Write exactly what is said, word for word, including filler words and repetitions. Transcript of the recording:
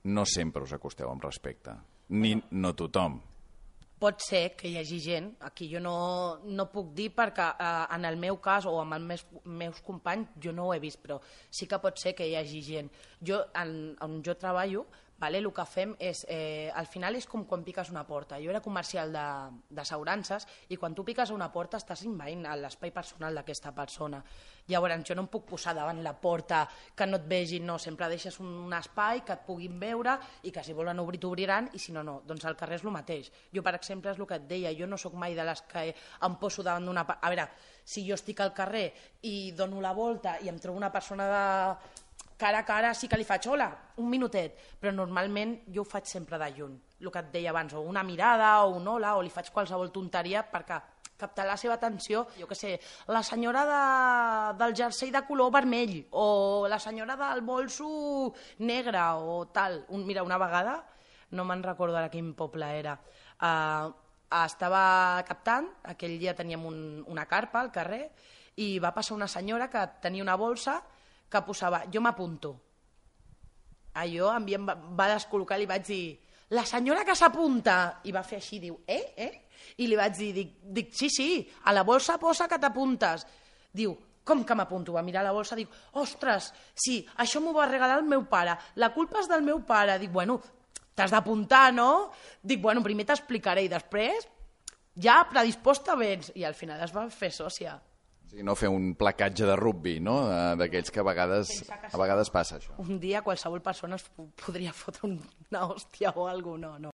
no sempre us acosteu amb respecte. Ni no tothom. Pot ser que hi hagi gent, aquí jo no, no puc dir perquè eh, en el meu cas o amb els meus, meus companys jo no ho he vist, però sí que pot ser que hi hagi gent. Jo, en, on jo treballo, vale, el que fem és, eh, al final és com quan piques una porta. Jo era comercial d'assegurances i quan tu piques una porta estàs invaint l'espai personal d'aquesta persona. Llavors jo no em puc posar davant la porta que no et vegin, no, sempre deixes un, un espai que et puguin veure i que si volen obrir t'obriran i si no, no. Doncs al carrer és el mateix. Jo, per exemple, és el que et deia, jo no sóc mai de les que em poso davant d'una... A veure, si jo estic al carrer i dono la volta i em trobo una persona de... cara a cara sí que li faig hola, un minutet, però normalment jo ho faig sempre de lluny, el que et deia abans, o una mirada o un hola, o li faig qualsevol tonteria perquè captar la seva atenció, jo què sé, la senyora de, del jersei de color vermell, o la senyora del bolso negre, o tal. Un, mira, una vegada, no me'n recordo ara quin poble era, uh, estava captant, aquell dia teníem un, una carpa al carrer, i va passar una senyora que tenia una bolsa que posava, jo m'apunto. Allò a mi em va, va descol·locar i li vaig dir, la senyora que s'apunta, i va fer així, diu, eh, eh? I li vaig dir, dic, dic sí, sí, a la bolsa posa que t'apuntes. Diu, com que m'apunto? Va mirar la bolsa, dic, ostres, sí, això m'ho va regalar el meu pare, la culpa és del meu pare. Dic, bueno, t'has d'apuntar, no? Dic, bueno, primer t'explicaré i després ja predisposta vens. I al final es va fer sòcia. O sigui, no fer un placatge de rugby, no? D'aquells que a vegades, a vegades passa això. Un dia qualsevol persona es podria fotre una hòstia o alguna cosa, no, no.